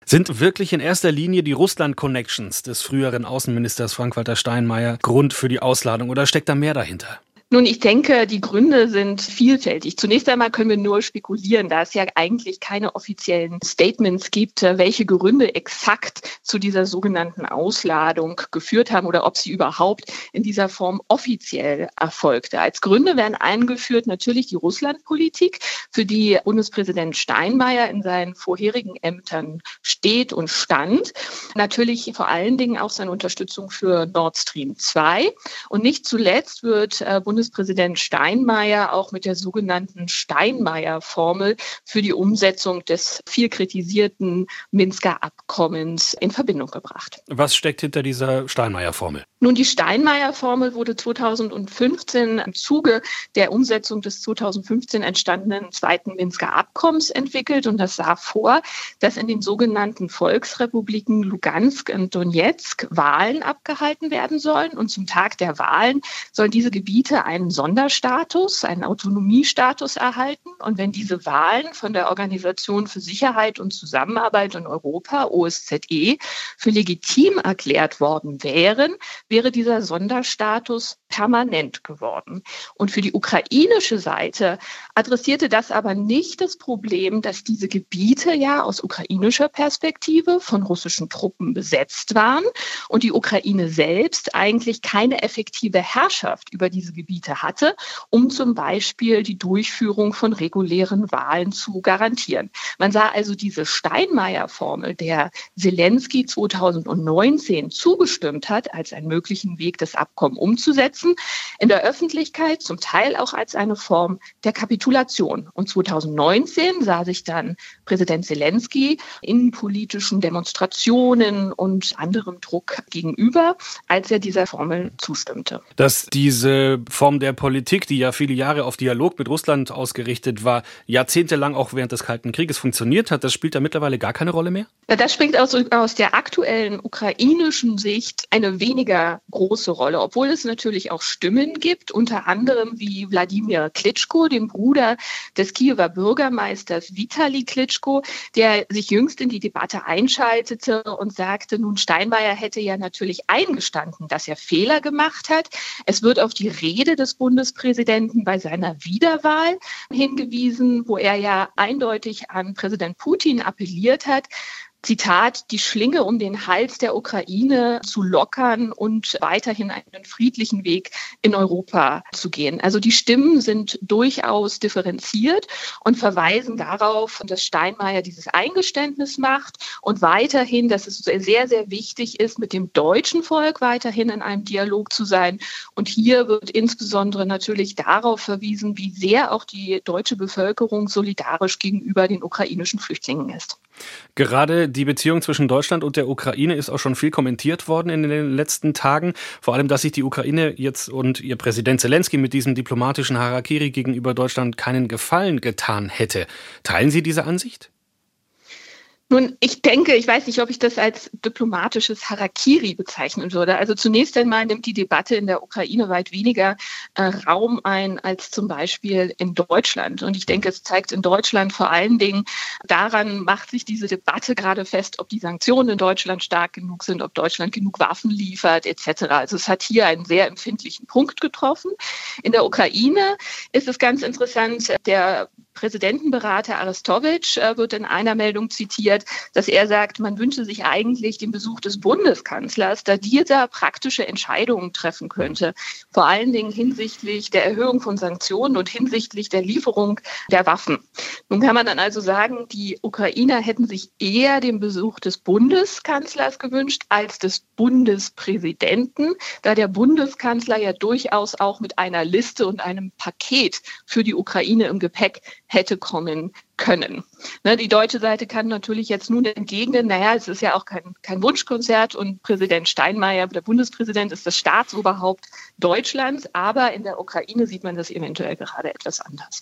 Sind wirklich in erster Linie die Russland-Connections des früheren Außenministers Frank-Walter Steinmeier Grund für die Ausladung oder steckt da mehr dahinter? Nun, ich denke, die Gründe sind vielfältig. Zunächst einmal können wir nur spekulieren, da es ja eigentlich keine offiziellen Statements gibt, welche Gründe exakt zu dieser sogenannten Ausladung geführt haben oder ob sie überhaupt in dieser Form offiziell erfolgte. Als Gründe werden eingeführt natürlich die Russlandpolitik, für die Bundespräsident Steinmeier in seinen vorherigen Ämtern steht und stand. Natürlich vor allen Dingen auch seine Unterstützung für Nord Stream 2. Und nicht zuletzt wird Bundespräsident Steinmeier auch mit der sogenannten Steinmeier-Formel für die Umsetzung des viel kritisierten Minsker Abkommens in Verbindung gebracht. Was steckt hinter dieser Steinmeier-Formel? Nun, die Steinmeier-Formel wurde 2015 im Zuge der Umsetzung des 2015 entstandenen zweiten Minsker Abkommens entwickelt. Und das sah vor, dass in den sogenannten Volksrepubliken Lugansk und Donezk Wahlen abgehalten werden sollen. Und zum Tag der Wahlen sollen diese Gebiete einen Sonderstatus, einen Autonomiestatus erhalten. Und wenn diese Wahlen von der Organisation für Sicherheit und Zusammenarbeit in Europa, OSZE, für legitim erklärt worden wären, wäre dieser Sonderstatus permanent geworden. Und für die ukrainische Seite adressierte das aber nicht das Problem, dass diese Gebiete ja aus ukrainischer Perspektive von russischen Truppen besetzt waren und die Ukraine selbst eigentlich keine effektive Herrschaft über diese Gebiete hatte, um zum Beispiel die Durchführung von regulären Wahlen zu garantieren. Man sah also diese Steinmeier-Formel, der Zelensky 2019 zugestimmt hat, als einen möglichen Weg, das Abkommen umzusetzen, in der Öffentlichkeit zum Teil auch als eine Form der Kapitulation. Und 2019 sah sich dann Präsident Zelensky innenpolitischen Demonstrationen und anderem Druck gegenüber, als er dieser Formel zustimmte. Dass diese Form der Politik, die ja viele Jahre auf Dialog mit Russland ausgerichtet war, jahrzehntelang auch während des Kalten Krieges funktioniert hat, das spielt da mittlerweile gar keine Rolle mehr? Das spielt aus der aktuellen ukrainischen Sicht eine weniger große Rolle, obwohl es natürlich auch Stimmen gibt, unter anderem wie Wladimir Klitschko, dem Bruder des Kiewer Bürgermeisters Vitali Klitschko, der sich jüngst in die Debatte einschaltete und sagte, nun Steinmeier hätte ja natürlich eingestanden, dass er Fehler gemacht hat. Es wird auf die Rede des Bundespräsidenten bei seiner Wiederwahl hingewiesen, wo er ja eindeutig an Präsident Putin appelliert hat, Zitat, die Schlinge um den Hals der Ukraine zu lockern und weiterhin einen friedlichen Weg in Europa zu gehen. Also die Stimmen sind durchaus differenziert und verweisen darauf, dass Steinmeier dieses Eingeständnis macht und weiterhin, dass es sehr, sehr wichtig ist, mit dem deutschen Volk weiterhin in einem Dialog zu sein. Und hier wird insbesondere natürlich darauf verwiesen, wie sehr auch die deutsche Bevölkerung solidarisch gegenüber den ukrainischen Flüchtlingen ist. Gerade die Beziehung zwischen Deutschland und der Ukraine ist auch schon viel kommentiert worden in den letzten Tagen. Vor allem, dass sich die Ukraine jetzt und ihr Präsident Zelensky mit diesem diplomatischen Harakiri gegenüber Deutschland keinen Gefallen getan hätte. Teilen Sie diese Ansicht? Nun, ich denke, ich weiß nicht, ob ich das als diplomatisches Harakiri bezeichnen würde. Also zunächst einmal nimmt die Debatte in der Ukraine weit weniger Raum ein als zum Beispiel in Deutschland. Und ich denke, es zeigt in Deutschland vor allen Dingen, daran macht sich diese Debatte gerade fest, ob die Sanktionen in Deutschland stark genug sind, ob Deutschland genug Waffen liefert, etc. Also es hat hier einen sehr empfindlichen Punkt getroffen. In der Ukraine ist es ganz interessant, der Präsidentenberater Arestowitsch wird in einer Meldung zitiert, dass er sagt, man wünsche sich eigentlich den Besuch des Bundeskanzlers, da dieser praktische Entscheidungen treffen könnte, vor allen Dingen hinsichtlich der Erhöhung von Sanktionen und hinsichtlich der Lieferung der Waffen. Nun kann man dann also sagen, die Ukrainer hätten sich eher den Besuch des Bundeskanzlers gewünscht als des Bundespräsidenten, da der Bundeskanzler ja durchaus auch mit einer Liste und einem Paket für die Ukraine im Gepäck hätte kommen können. Die deutsche Seite kann natürlich jetzt nun entgegnen, es ist ja auch kein Wunschkonzert und Präsident Steinmeier, der Bundespräsident, ist das Staatsoberhaupt Deutschlands, aber in der Ukraine sieht man das eventuell gerade etwas anders.